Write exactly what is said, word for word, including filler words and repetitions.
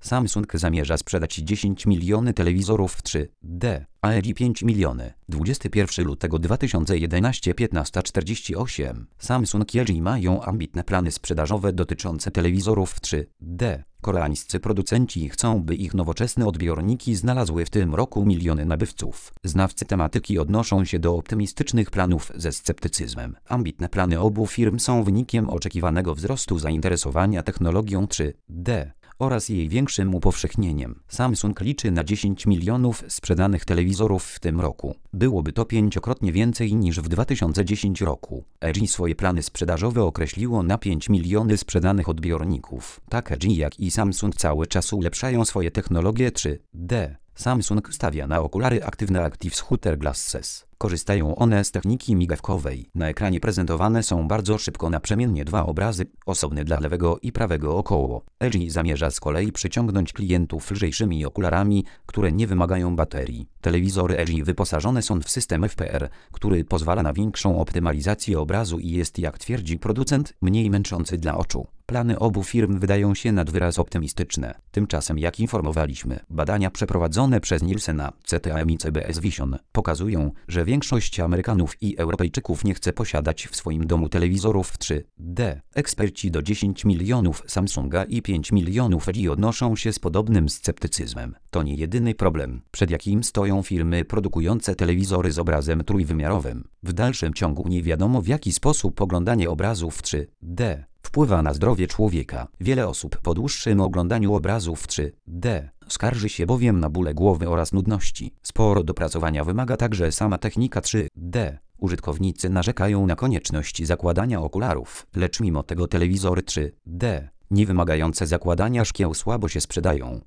Samsung zamierza sprzedać dziesięć milionów telewizorów w trzy D, a L G pięć milionów. dwudziestego pierwszego lutego dwa tysiące jedenastego piętnasta czterdzieści osiem. Samsung i L G mają ambitne plany sprzedażowe dotyczące telewizorów w trzy D. Koreańscy producenci chcą, by ich nowoczesne odbiorniki znalazły w tym roku miliony nabywców. Znawcy tematyki odnoszą się do optymistycznych planów ze sceptycyzmem. Ambitne plany obu firm są wynikiem oczekiwanego wzrostu zainteresowania technologią trzy D oraz jej większym upowszechnieniem. Samsung liczy na dziesięć milionów sprzedanych telewizorów w tym roku. Byłoby to pięciokrotnie więcej niż w dwa tysiące dziesiątym roku. L G swoje plany sprzedażowe określiło na pięć milionów sprzedanych odbiorników. Tak L G jak i Samsung cały czas ulepszają swoje technologie trzy D. Samsung stawia na okulary aktywne Active Shooter Glasses. Korzystają one z techniki migawkowej. Na ekranie prezentowane są bardzo szybko naprzemiennie dwa obrazy, osobny dla lewego i prawego około. L G zamierza z kolei przyciągnąć klientów lżejszymi okularami, które nie wymagają baterii. Telewizory L G wyposażone są w system F P R, który pozwala na większą optymalizację obrazu i jest, jak twierdzi producent, mniej męczący dla oczu. Plany obu firm wydają się nad wyraz optymistyczne. Tymczasem, jak informowaliśmy, badania przeprowadzone przez Nielsena, C T M i C B S Vision pokazują, że większość Amerykanów i Europejczyków nie chce posiadać w swoim domu telewizorów w trzy D. Eksperci do dziesięć milionów Samsunga i pięć milionów L G odnoszą się z podobnym sceptycyzmem. To nie jedyny problem, przed jakim stoją firmy produkujące telewizory z obrazem trójwymiarowym. W dalszym ciągu nie wiadomo, w jaki sposób oglądanie obrazów w trzy D wpływa na zdrowie człowieka. Wiele osób po dłuższym oglądaniu obrazów w trzy D skarży się bowiem na bóle głowy oraz nudności. Sporo dopracowania wymaga także sama technika trzy D. Użytkownicy narzekają na konieczność zakładania okularów, lecz mimo tego telewizory trzy D nie wymagające zakładania szkieł słabo się sprzedają.